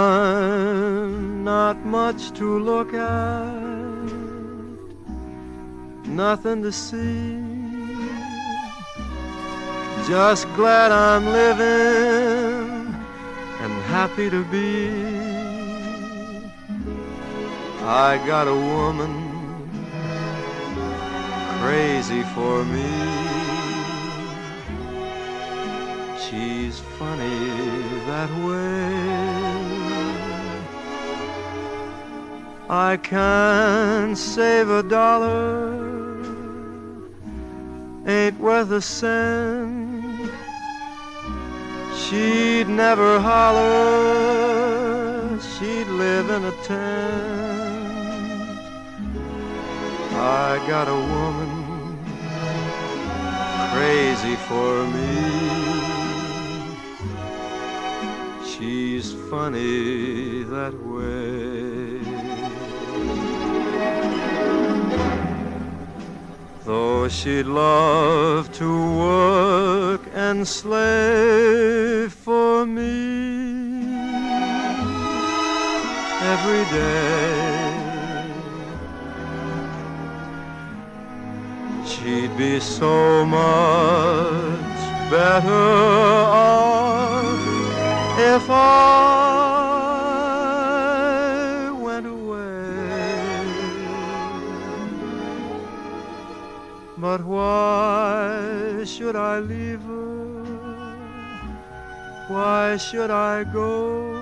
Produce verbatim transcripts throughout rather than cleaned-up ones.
one, not much to look at, nothing to see. Just glad I'm living and happy to be. I got a woman crazy for me. She's funny that way. I can't save a dollar, ain't worth a cent. She'd never holler, she'd live in a tent. I got a woman crazy for me. She's funny that way. Though she'd love to work and slave for me every day, she'd be so much better off if I went away. But why should I leave her? Why should I go?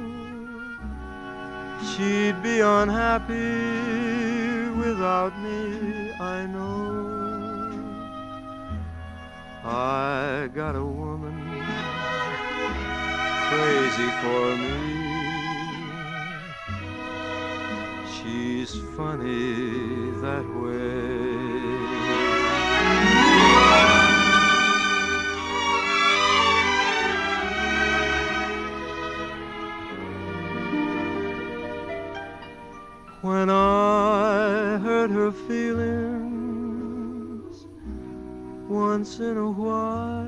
She'd be unhappy without me, I know. I got a woman crazy for me. She's funny that way. When I hurt her feelings once in a while,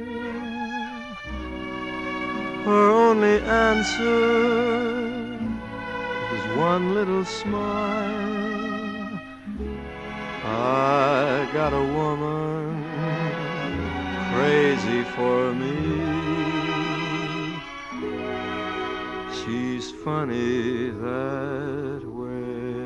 her only answer was one little smile. I got a woman crazy for me. She's funny that way.